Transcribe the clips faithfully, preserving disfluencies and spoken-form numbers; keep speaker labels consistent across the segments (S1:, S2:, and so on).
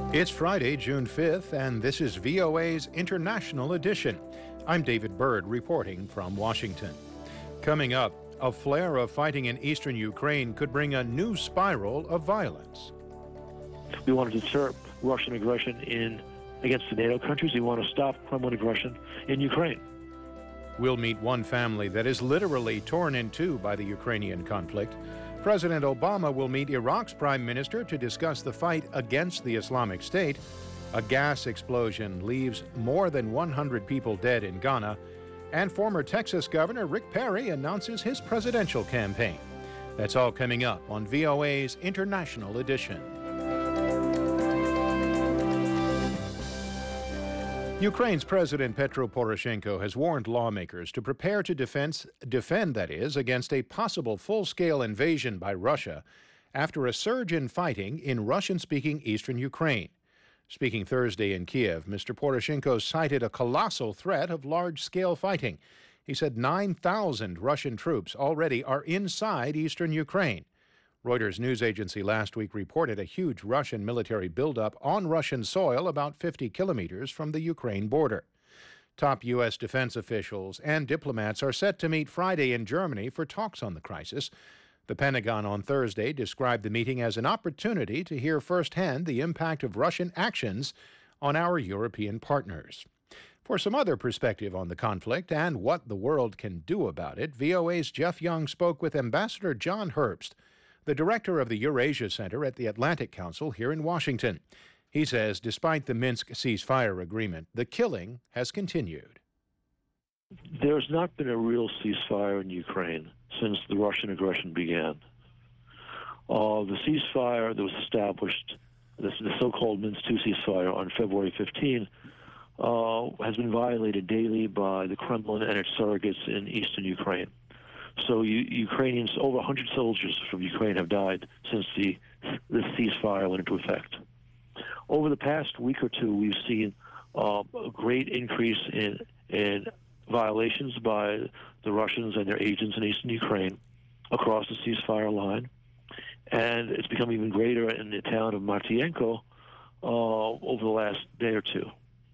S1: It's Friday, June fifth, and this is V O A's International Edition. I'm David Byrd reporting from Washington. Coming up, a flare of fighting in eastern Ukraine could bring a new spiral of violence.
S2: We want to deter Russian aggression in against the NATO countries. We want to stop Kremlin aggression in Ukraine.
S1: We'll meet one family that is literally torn in two by the Ukrainian conflict. President Obama will meet Iraq's prime minister to discuss the fight against the Islamic State. A gas explosion leaves more than one hundred people dead in Ghana. And former Texas Governor Rick Perry announces his presidential campaign. That's all coming up on V O A's International Edition. Ukraine's President Petro Poroshenko has warned lawmakers to prepare to defense, defend, that is, against a possible full-scale invasion by Russia after a surge in fighting in Russian-speaking eastern Ukraine. Speaking Thursday in Kiev, Mister Poroshenko cited a colossal threat of large-scale fighting. He said nine thousand Russian troops already are inside eastern Ukraine. Reuters news agency last week reported a huge Russian military buildup on Russian soil about fifty kilometers from the Ukraine border. Top U S defense officials and diplomats are set to meet Friday in Germany for talks on the crisis. The Pentagon on Thursday described the meeting as an opportunity to hear firsthand the impact of Russian actions on our European partners. For some other perspective on the conflict and what the world can do about it, V O A's Jeff Young spoke with Ambassador John Herbst, the director of the Eurasia Center at the Atlantic Council here in Washington. He says despite the Minsk ceasefire agreement, the killing has continued.
S2: There's not been a real ceasefire in Ukraine since the Russian aggression began. Uh, the ceasefire that was established, this, the so-called Minsk two ceasefire on February fifteenth, uh, has been violated daily by the Kremlin and its surrogates in eastern Ukraine. So you, Ukrainians, over one hundred soldiers from Ukraine have died since the, the ceasefire went into effect. Over the past week or two, we've seen uh, a great increase in, in violations by the Russians and their agents in eastern Ukraine across the ceasefire line. And it's become even greater in the town of Martyenko uh, over the last day or two.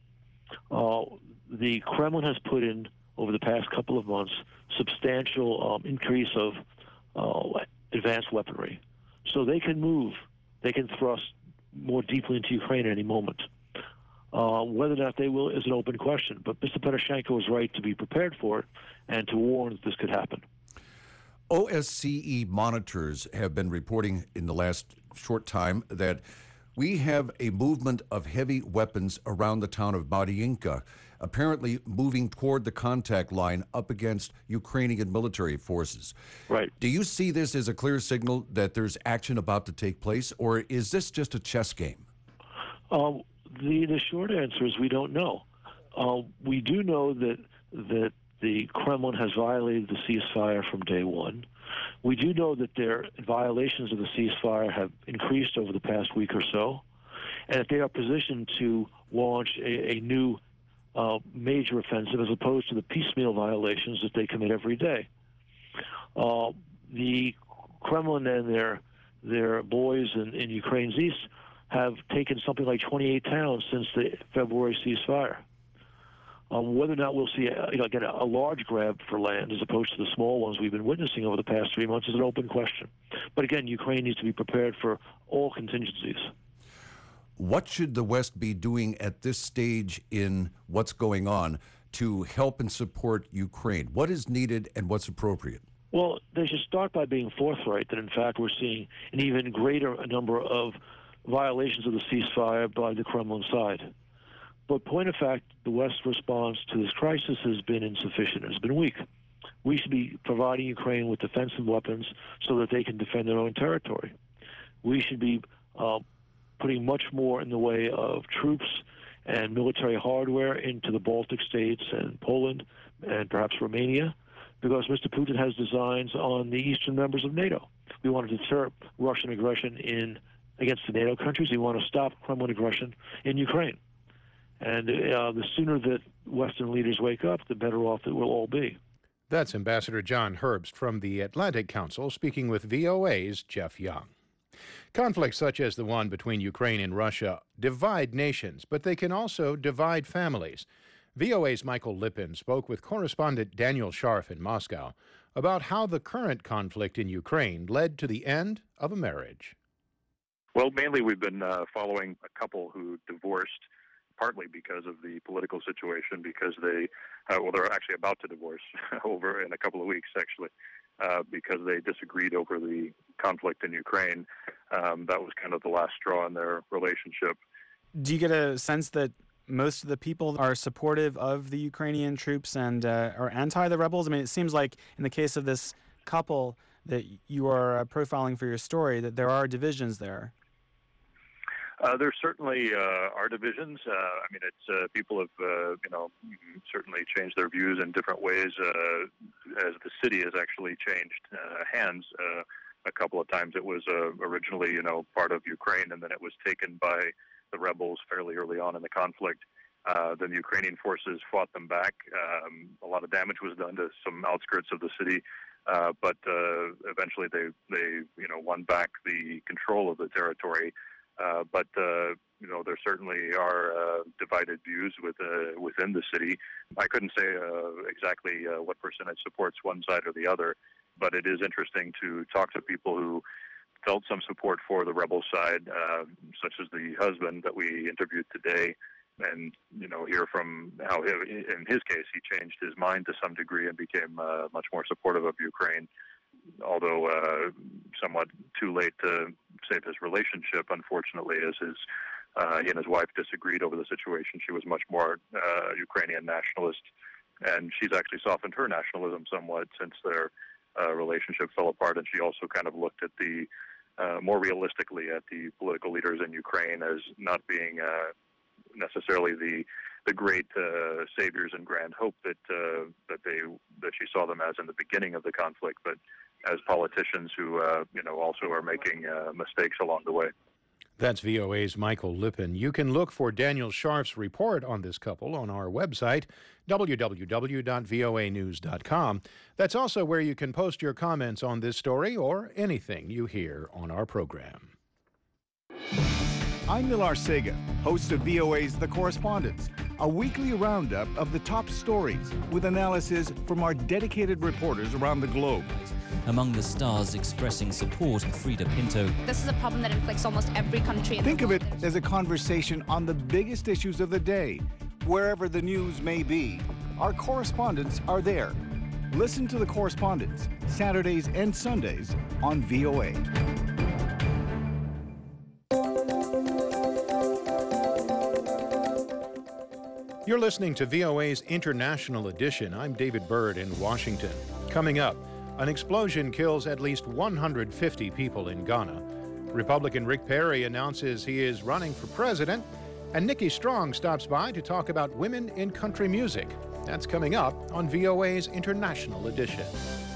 S2: Uh, the Kremlin has put in, over the past couple of months, substantial um, increase of uh, advanced weaponry. So they can move, they can thrust more deeply into Ukraine at any moment. Uh, whether or not they will is an open question, but Mister Poroshenko is right to be prepared for it and to warn that this could happen.
S3: O S C E monitors have been reporting in the last short time that we have a movement of heavy weapons around the town of Martyenko, apparently moving toward the contact line up against Ukrainian military forces.
S2: Right.
S3: Do you see this as a clear signal that there's action about to take place, or is this just a chess game?
S2: Uh, the, the short answer is we don't know. Uh, we do know that that the Kremlin has violated the ceasefire from day one. We do know that their violations of the ceasefire have increased over the past week or so, and that they are positioned to launch a, a new uh, major offensive as opposed to the piecemeal violations that they commit every day. Uh, the Kremlin and their their boys in, in Ukraine's east have taken something like twenty-eight towns since the February ceasefire. Um, whether or not we'll see, a, you know, again, a, a large grab for land as opposed to the small ones we've been witnessing over the past three months is an open question. But again, Ukraine needs to be prepared for all contingencies.
S3: What should the West be doing at this stage in what's going on to help and support Ukraine? What is needed and what's appropriate?
S2: Well, they should start by being forthright that, in fact, we're seeing an even greater number of violations of the ceasefire by the Kremlin side. But point of fact, the West's response to this crisis has been insufficient. It's been weak. We should be providing Ukraine with defensive weapons so that they can defend their own territory. We should be uh, putting much more in the way of troops and military hardware into the Baltic states and Poland and perhaps Romania, because Mister Putin has designs on the eastern members of NATO. We want to deter Russian aggression in against the NATO countries. We want to stop Kremlin aggression in Ukraine. And uh, the sooner that Western leaders wake up, the better off it will all be.
S1: That's Ambassador John Herbst from the Atlantic Council speaking with V O A's Jeff Young. Conflicts such as the one between Ukraine and Russia divide nations, but they can also divide families. V O A's Michael Lippin spoke with correspondent Daniel Scharf in Moscow about how the current conflict in Ukraine led to the end of a marriage.
S4: Well, mainly we've been uh, following a couple who divorced, partly because of the political situation, because they, uh, well, they're actually about to divorce over in a couple of weeks, actually, uh, because they disagreed over the conflict in Ukraine. Um, that was kind of the last straw in their relationship.
S5: Do you get a sense that most of the people are supportive of the Ukrainian troops and uh, are anti the rebels? I mean, it seems like in the case of this couple that you are uh, profiling for your story, that there are divisions there.
S4: Uh, there certainly uh, are divisions. Uh, I mean, it's uh, people have, uh, you know, certainly changed their views in different ways uh, as the city has actually changed uh, hands. Uh, a couple of times it was uh, originally, you know, part of Ukraine, and then it was taken by the rebels fairly early on in the conflict. Uh, then the Ukrainian forces fought them back. Um, a lot of damage was done to some outskirts of the city, uh, but uh, eventually they, they, you know, won back the control of the territory. Uh, but, uh, you know, there certainly are uh, divided views with, uh, within the city. I couldn't say uh, exactly uh, what percentage supports one side or the other, but it is interesting to talk to people who felt some support for the rebel side, uh, such as the husband that we interviewed today, and, you know, hear from how, he, in his case, he changed his mind to some degree and became uh, much more supportive of Ukraine, although uh, somewhat too late to save his relationship, unfortunately, as his, uh, he and his wife disagreed over the situation. She was much more uh, Ukrainian nationalist, and she's actually softened her nationalism somewhat since their uh, relationship fell apart, and she also kind of looked at the, uh, more realistically at the political leaders in Ukraine as not being uh, necessarily the the great uh, saviors and grand hope that uh, that they that she saw them as in the beginning of the conflict, but as politicians who uh, you know also are making uh, mistakes along the way.
S1: That's V O A's Michael Lippin. You can look for Daniel Scharf's report on this couple on our website, w w w dot v o a news dot com. That's also where you can post your comments on this story or anything you hear on our program.
S6: I'm Millar Sega, host of V O A's The Correspondents, a weekly roundup of the top stories with analysis from our dedicated reporters around the globe.
S7: Among the stars expressing support, Frida Pinto.
S8: This is a problem that inflicts almost every country in
S6: Think
S8: the
S6: of
S8: world.
S6: it as a conversation on the biggest issues of the day. Wherever the news may be, our correspondents are there. Listen to The Correspondents, Saturdays and Sundays on V O A.
S1: You're listening to V O A's International Edition. I'm David Byrd in Washington. Coming up, an explosion kills at least one hundred fifty people in Ghana. Republican Rick Perry announces he is running for president, and Nikki Strong stops by to talk about women in country music. That's coming up on V O A's International Edition.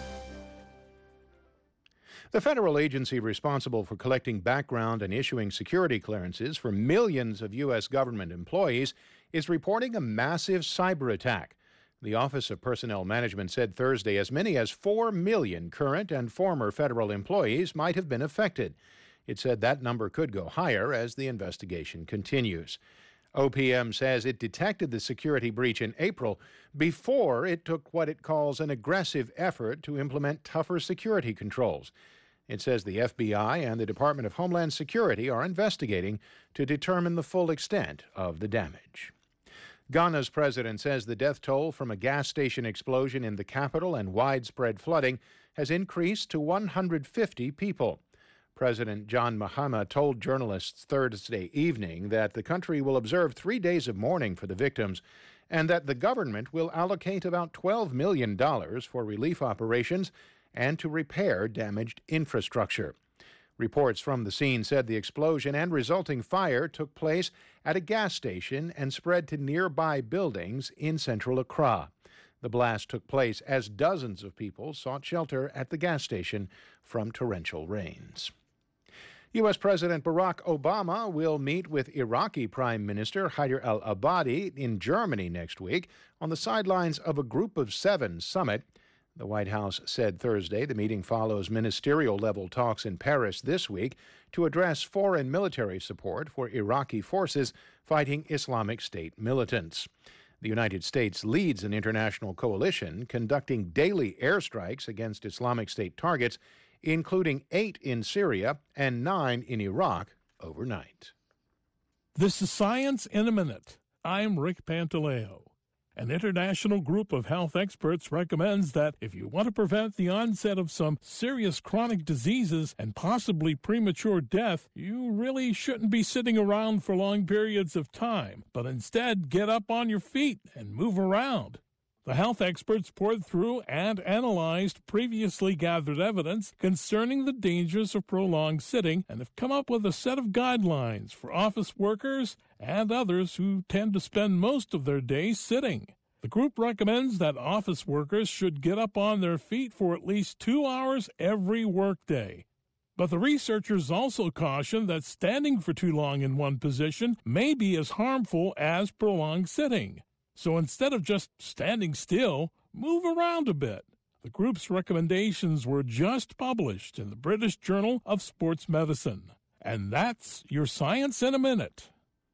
S1: The federal agency responsible for collecting background and issuing security clearances for millions of U S government employees is reporting a massive cyber attack. The Office of Personnel Management said Thursday as many as four million current and former federal employees might have been affected. It said that number could go higher as the investigation continues. O P M says it detected the security breach in April before it took what it calls an aggressive effort to implement tougher security controls. It says the F B I and the Department of Homeland Security are investigating to determine the full extent of the damage. Ghana's president says the death toll from a gas station explosion in the capital and widespread flooding has increased to one hundred fifty people. President John Mahama told journalists Thursday evening that the country will observe three days of mourning for the victims and that the government will allocate about twelve million dollars for relief operations and to repair damaged infrastructure. Reports from the scene said the explosion and resulting fire took place at a gas station and spread to nearby buildings in central Accra. The blast took place as dozens of people sought shelter at the gas station from torrential rains. U S President Barack Obama will meet with Iraqi Prime Minister Haider al-Abadi in Germany next week on the sidelines of a Group of Seven summit. The White House said Thursday the meeting follows ministerial-level talks in Paris this week to address foreign military support for Iraqi forces fighting Islamic State militants. The United States leads an international coalition conducting daily airstrikes against Islamic State targets, including eight in Syria and nine in Iraq overnight.
S9: This is Science in a Minute. I'm Rick Pantaleo. An international group of health experts recommends that if you want to prevent the onset of some serious chronic diseases and possibly premature death, you really shouldn't be sitting around for long periods of time, but instead get up on your feet and move around. The health experts poured through and analyzed previously gathered evidence concerning the dangers of prolonged sitting and have come up with a set of guidelines for office workers and others who tend to spend most of their day sitting. The group recommends that office workers should get up on their feet for at least two hours every workday. But the researchers also caution that standing for too long in one position may be as harmful as prolonged sitting. So instead of just standing still, move around a bit. The group's recommendations were just published in the British Journal of Sports Medicine. And that's your Science in a Minute.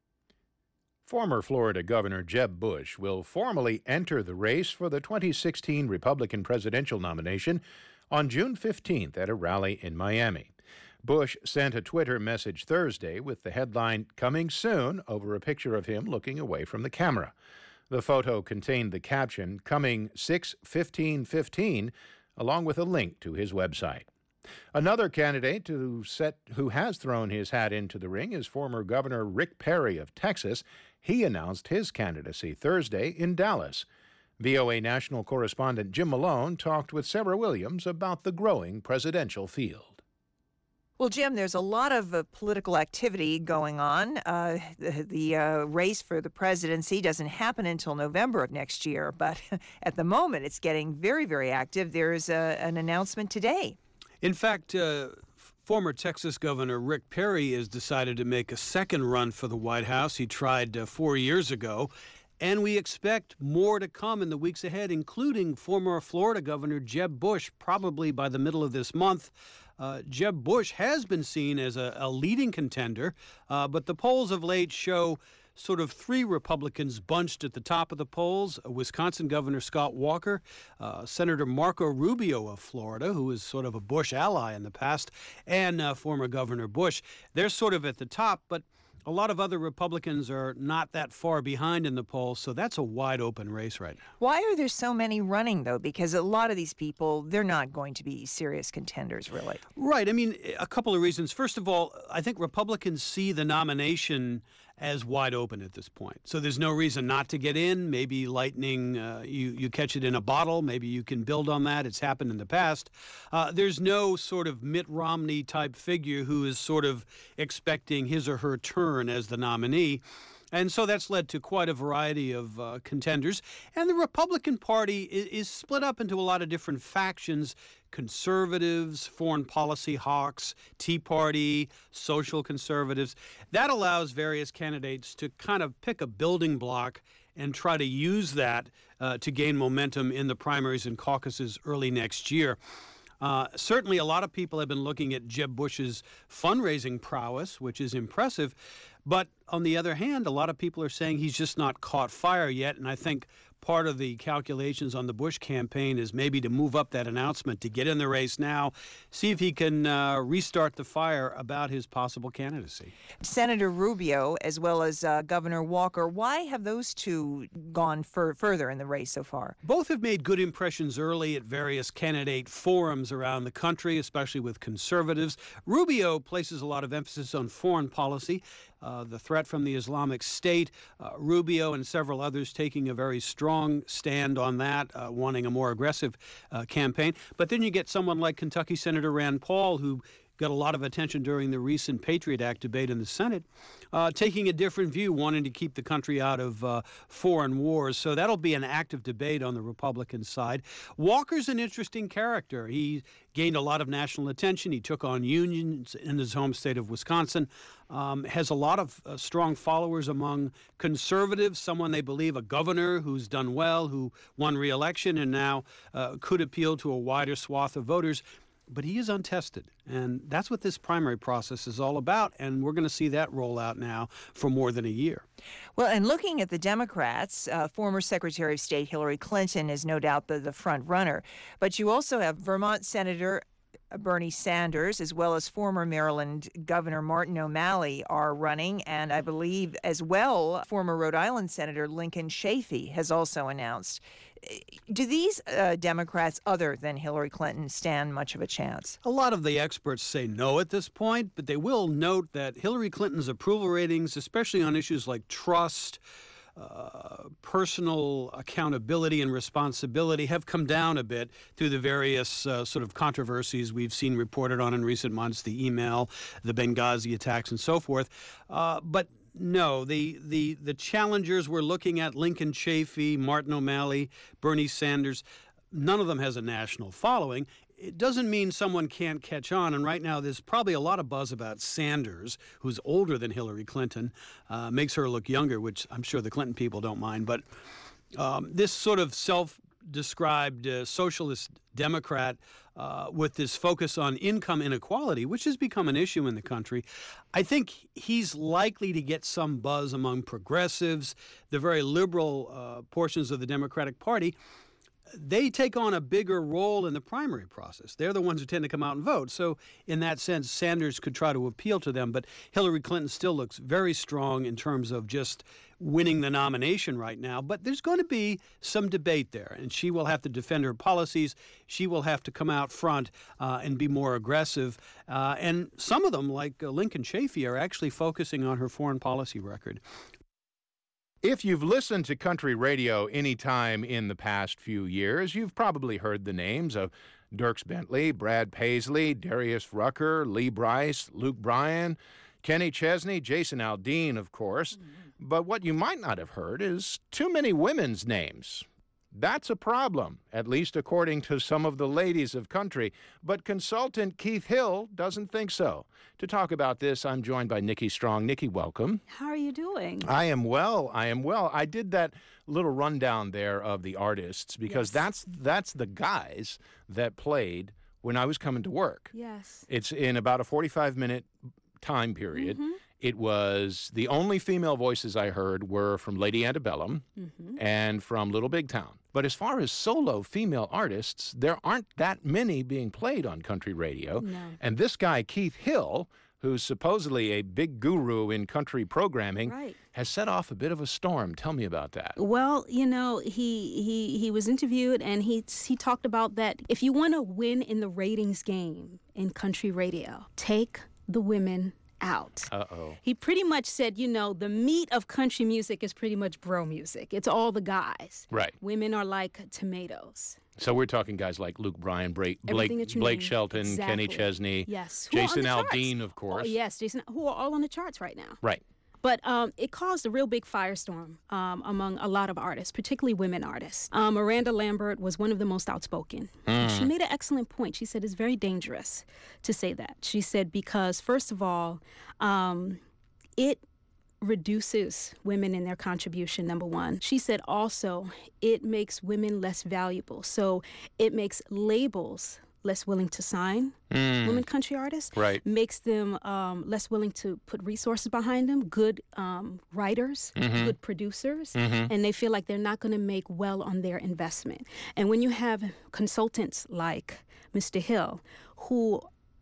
S1: Former Florida Governor Jeb Bush will formally enter the race for the twenty sixteen Republican presidential nomination on June fifteenth at a rally in Miami. Bush sent a Twitter message Thursday with the headline, "Coming Soon," over a picture of him looking away from the camera. The photo contained the caption, "Coming six fifteen fifteen," along with a link to his website. Another candidate who, set, who has thrown his hat into the ring is former Governor Rick Perry of Texas. He announced his candidacy Thursday in Dallas. V O A national correspondent Jim Malone talked with Sarah Williams about the growing presidential field.
S10: Well, Jim, there's a lot of uh, political activity going on. Uh, the the uh, race for the presidency doesn't happen until November of next year, but at the moment it's getting very, very active. There's a, an announcement today.
S11: In fact, uh, former Texas Governor Rick Perry has decided to make a second run for the White House. He tried uh, four years ago. And we expect more to come in the weeks ahead, including former Florida Governor Jeb Bush, probably by the middle of this month. Uh, Jeb Bush has been seen as a, a leading contender, uh, but the polls of late show sort of three Republicans bunched at the top of the polls: Wisconsin Governor Scott Walker, uh, Senator Marco Rubio of Florida, who was sort of a Bush ally in the past, and uh, former Governor Bush. They're sort of at the top, but a lot of other Republicans are not that far behind in the polls, so that's a wide open race right now.
S10: Why are there so many running, though? Because a lot of these people, they're not going to be serious contenders, really.
S11: Right. I mean, a couple of reasons. First of all, I think Republicans see the nomination as wide open at this point. So there's no reason not to get in. Maybe lightning, uh, you, you catch it in a bottle. Maybe you can build on that. It's happened in the past. Uh, there's no sort of Mitt Romney type figure who is sort of expecting his or her turn as the nominee. And so that's led to quite a variety of uh, contenders. And the Republican Party is, is split up into a lot of different factions: conservatives, foreign policy hawks, Tea Party, social conservatives. That allows various candidates to kind of pick a building block and try to use that uh, to gain momentum in the primaries and caucuses early next year. Uh, certainly, a lot of people have been looking at Jeb Bush's fundraising prowess, which is impressive. But on the other hand, a lot of people are saying he's just not caught fire yet. And I think part of the calculations on the Bush campaign is maybe to move up that announcement, to get in the race now, see if he can uh, restart the fire about his possible candidacy.
S10: Senator Rubio, as well as uh, Governor Walker, why have those two gone fur- further in the race so far?
S11: Both have made good impressions early at various candidate forums around the country, especially with conservatives. Rubio places a lot of emphasis on foreign policy. Uh, the threat from the Islamic State, uh, Rubio and several others taking a very strong stand on that, uh, wanting a more aggressive uh, campaign. But then you get someone like Kentucky Senator Rand Paul, who got a lot of attention during the recent Patriot Act debate in the Senate, uh, taking a different view, wanting to keep the country out of uh, foreign wars. So that'll be an active debate on the Republican side. Walker's an interesting character. He gained a lot of national attention. He took on unions in his home state of Wisconsin, um, has a lot of uh, strong followers among conservatives, someone they believe, a governor who's done well, who won re-election and now uh, could appeal to a wider swath of voters. But he is untested, and that's what this primary process is all about, and we're going to see that roll out now for more than a year.
S10: Well, and looking at the Democrats, uh, former Secretary of State Hillary Clinton is no doubt the, the front runner, but you also have Vermont Senator Bernie Sanders, as well as former Maryland Governor Martin O'Malley are running, and I believe as well former Rhode Island Senator Lincoln Chafee has also announced. Do these uh, Democrats, other than Hillary Clinton, stand much of a chance?
S11: A lot of the experts say no at this point, but they will note that Hillary Clinton's approval ratings, especially on issues like trust, Uh, personal accountability and responsibility, have come down a bit through the various uh, sort of controversies we've seen reported on in recent months, the email, the Benghazi attacks, and so forth. Uh, but no, the, the, the challengers we're looking at, Lincoln Chafee, Martin O'Malley, Bernie Sanders, none of them has a national following. It doesn't mean someone can't catch on, and right now there's probably a lot of buzz about Sanders, who's older than Hillary Clinton, uh, makes her look younger, which I'm sure the Clinton people don't mind. But um, this sort of self-described uh, socialist Democrat uh, with this focus on income inequality, which has become an issue in the country, I think he's likely to get some buzz among progressives, the very liberal uh, portions of the Democratic Party. They take on a bigger role in the primary process. They're the ones who tend to come out and vote. So in that sense, Sanders could try to appeal to them. But Hillary Clinton still looks very strong in terms of just winning the nomination right now. But there's going to be some debate there, and she will have to defend her policies. She will have to come out front uh, and be more aggressive. Uh, and some of them, like uh, Lincoln Chafee, are actually focusing on her foreign policy record.
S1: If you've listened to country radio any time in the past few years, you've probably heard the names of Dierks Bentley, Brad Paisley, Darius Rucker, Lee Brice, Luke Bryan, Kenny Chesney, Jason Aldean, of course. Mm-hmm. But what you might not have heard is too many women's names. That's a problem, at least according to some of the ladies of country. But consultant Keith Hill doesn't think so. To talk about this, I'm joined by Nikki Strong. Nikki, welcome.
S12: How are you doing?
S1: I am well. I am well. I did that little rundown there of the artists because yes. that's that's the guys that played when I was coming to work.
S12: Yes.
S1: It's in about a forty-five minute time period. Mm-hmm. It was the only female voices I heard were from Lady Antebellum mm-hmm. and from Little Big Town. But as far as solo female artists, there aren't that many being played on country radio.
S12: No.
S1: And this guy, Keith Hill, who's supposedly a big guru in country programming,
S12: right.
S1: has set off a bit of a storm. Tell me about that.
S12: Well, you know, he he he was interviewed, and he he talked about that if you want to win in the ratings game in country radio, take the women out.
S1: Uh-oh.
S12: He pretty much said, you know, the meat of country music is pretty much bro music. It's all the guys.
S1: Right.
S12: Women are like tomatoes.
S1: So we're talking guys like Luke Bryan, Blake, Blake, Blake Shelton,
S12: exactly.
S1: Kenny Chesney,
S12: yes.
S1: Jason Aldean, of course.
S12: Oh, yes, Jason, who are all on the charts right now.
S1: Right.
S12: But um, it caused a real big firestorm um, among a lot of artists, particularly women artists. Um, Miranda Lambert was one of the most outspoken.
S1: Mm.
S12: She made an excellent point. She said it's very dangerous to say that. She said because, first of all, um, it reduces women in their contribution, number one. She said also it makes women less valuable. So it makes labels less willing to sign mm. women country artists,
S1: right.
S12: makes them um, less willing to put resources behind them, good um, writers,
S1: mm-hmm.
S12: good producers,
S1: mm-hmm.
S12: and they feel like they're not going to make well on their investment. And when you have consultants like Mister Hill, who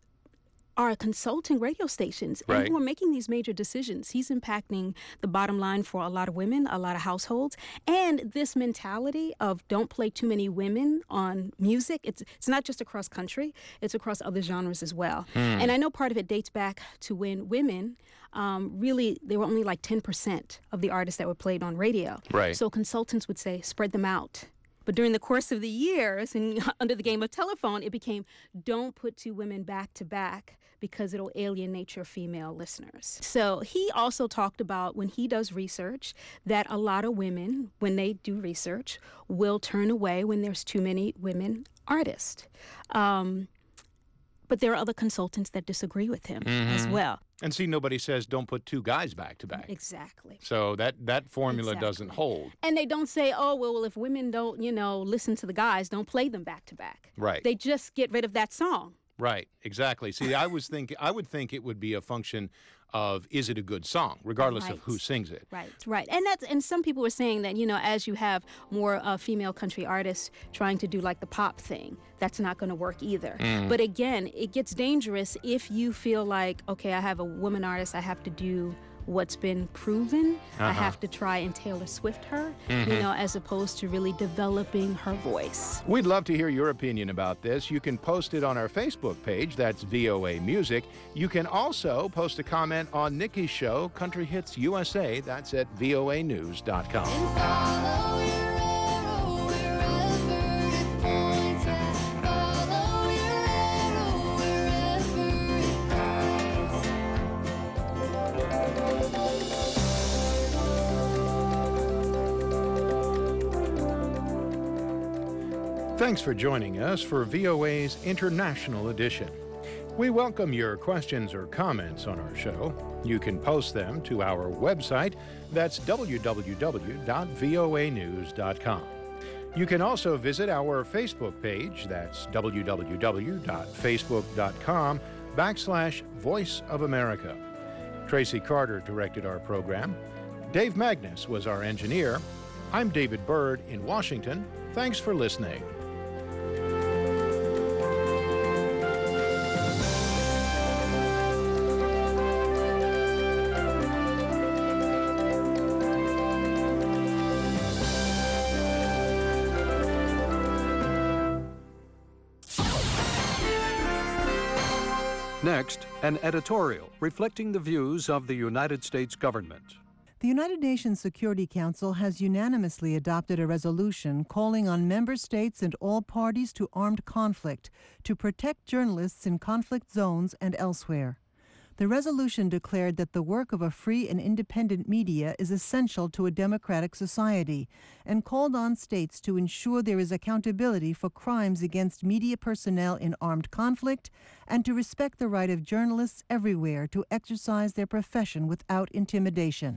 S12: are consulting radio stations
S1: right.
S12: and who are making these major decisions. He's impacting the bottom line for a lot of women, a lot of households. And this mentality of don't play too many women on music, it's it's not just across country, it's across other genres as well.
S1: Mm.
S12: And I know part of it dates back to when women, um, really, they were only like ten percent of the artists that were played on radio.
S1: Right.
S12: So consultants would say, spread them out. But during the course of the years and under the game of telephone, it became don't put two women back to back because it'll alienate your female listeners. So he also talked about when he does research that a lot of women, when they do research, will turn away when there's too many women artists. Um, but there are other consultants that disagree with him mm-hmm. as well.
S1: And see, nobody says don't put two guys back to back.
S12: Exactly.
S1: So that, that formula
S12: exactly.
S1: doesn't hold.
S12: And they don't say, oh, well, well, if women don't, you know, listen to the guys, don't play them back to back.
S1: Right.
S12: They just get rid of that song.
S1: Right, exactly. See, I was think I would think it would be a function of is it a good song, regardless
S12: right.
S1: of who sings it.
S12: Right, right. And that's and some people were saying that, you know, as you have more uh, female country artists trying to do like the pop thing, that's not going to work either. Mm. But again, it gets dangerous if you feel like, okay, I have a woman artist, I have to do what's been proven. Uh-huh. I have to try and Taylor Swift her, mm-hmm. you know, as opposed to really developing her voice.
S1: We'd love to hear your opinion about this. You can post it on our Facebook page. That's V O A Music. You can also post a comment on Nikki's show, Country Hits U S A. That's at V O A news dot com. Thanks for joining us for V O A's International Edition. We welcome your questions or comments on our show. You can post them to our website. That's w w w dot v o a news dot com. You can also visit our Facebook page. That's w w w dot facebook dot com backslash Voice of America. Tracy Carter directed our program. Dave Magnus was our engineer. I'm David Byrd in Washington. Thanks for listening.
S13: Next, an editorial reflecting the views of the United States government.
S14: The United Nations Security Council has unanimously adopted a resolution calling on member states and all parties to armed conflict to protect journalists in conflict zones and elsewhere. The resolution declared that the work of a free and independent media is essential to a democratic society and called on states to ensure there is accountability for crimes against media personnel in armed conflict and to respect the right of journalists everywhere to exercise their profession without intimidation.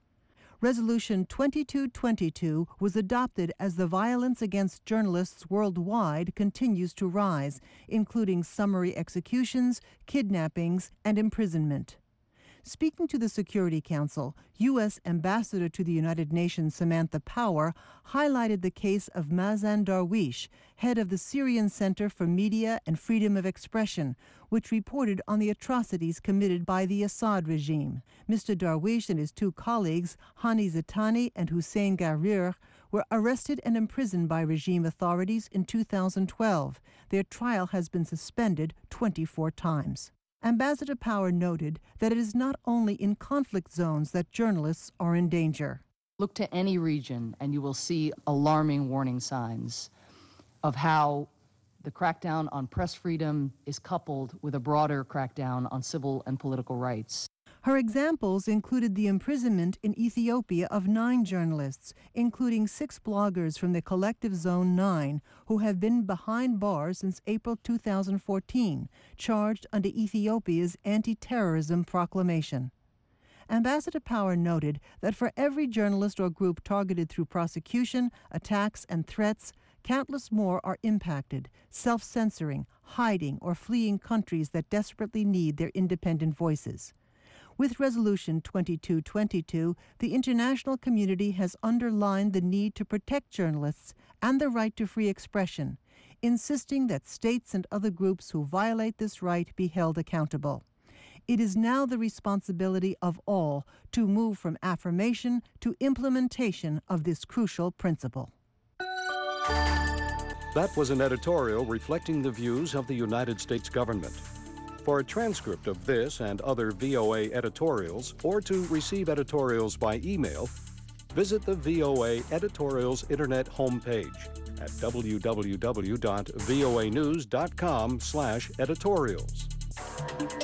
S14: Resolution twenty-two twenty-two was adopted as the violence against journalists worldwide continues to rise, including summary executions, kidnappings, and imprisonment. Speaking to the Security Council, U S Ambassador to the United Nations Samantha Power highlighted the case of Mazen Darwish, head of the Syrian Center for Media and Freedom of Expression, which reported on the atrocities committed by the Assad regime. Mister Darwish and his two colleagues, Hani Zitani and Hussein Garir, were arrested and imprisoned by regime authorities in two thousand twelve. Their trial has been suspended twenty-four times. Ambassador Power noted that it is not only in conflict zones that journalists are in danger.
S15: Look to any region and you will see alarming warning signs of how the crackdown on press freedom is coupled with a broader crackdown on civil and political rights.
S14: Her examples included the imprisonment in Ethiopia of nine journalists, including six bloggers from the Collective Zone nine, who have been behind bars since April two thousand fourteen, charged under Ethiopia's anti-terrorism proclamation. Ambassador Power noted that for every journalist or group targeted through prosecution, attacks, and threats, countless more are impacted, self-censoring, hiding, or fleeing countries that desperately need their independent voices. With Resolution twenty-two twenty-two, the international community has underlined the need to protect journalists and the right to free expression, insisting that states and other groups who violate this right be held accountable. It is now the responsibility of all to move from affirmation to implementation of this crucial principle.
S13: That was an editorial reflecting the views of the United States government. For a transcript of this and other V O A editorials, or to receive editorials by email, visit the V O A Editorials Internet homepage at w w w dot voa news dot com slash editorials.